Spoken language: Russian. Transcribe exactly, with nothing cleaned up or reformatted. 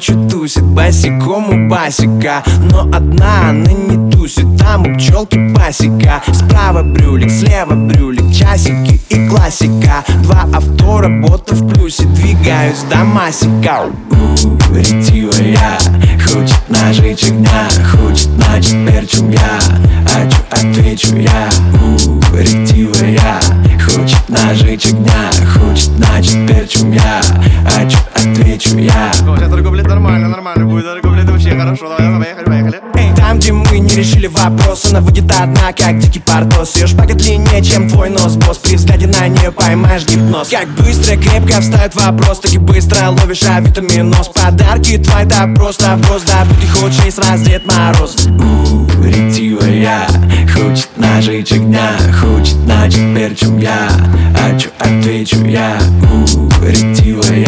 ночью тусит босиком у басика. Но одна она не тусит, там у пчелки пасека. Справа брюлик, слева брюлик, часики и классика. Два авто, работа в плюсе, двигаюсь до масика. У, ретивая, хочет нажить огня, хочет на теперь, чем я. А чё отвечу я? У, ретивая, хочет нажить огня, хочет на теперь, чем я. А чё отвечу я? Сейчас торговля нормально, нормально будет, торговля вообще хорошо. Давай, поехали, поехали. Эй, там, где мы не решили вопрос, она выйдет одна, как дикий портос. Ее шпага длиннее, чем твой нос, босс. При взгляде на нее поймаешь гипноз. Как быстро, крепко встает вопрос, так и быстро ловишь авитаминоз. Подарки твои, да просто вброс, да будь их очень сразу Дед Мороз. У, ретивая, хочет нажить огня, хочет на теперь, чем я. А чё отвечу я? У, ретивая,